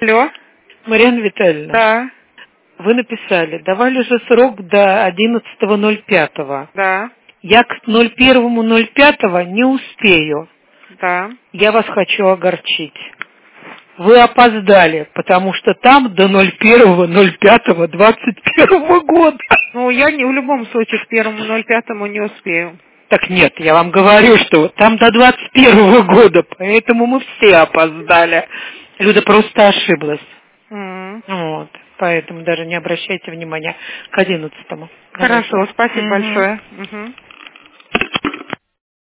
Алло. Марьяна Витальевна. Да. Вы написали, давали же срок до 11.05. Да. Я к 01.05 не успею. Да. Я вас хочу огорчить. Вы опоздали, потому что там до 01.05.21 года. Ну, я в любом случае к 1.05 не успею. Так нет, я вам говорю, что там до 21 года, поэтому мы все опоздали. Люда просто ошиблась. Вот, поэтому даже не обращайте внимания к 11-му. Хорошо, спасибо большое.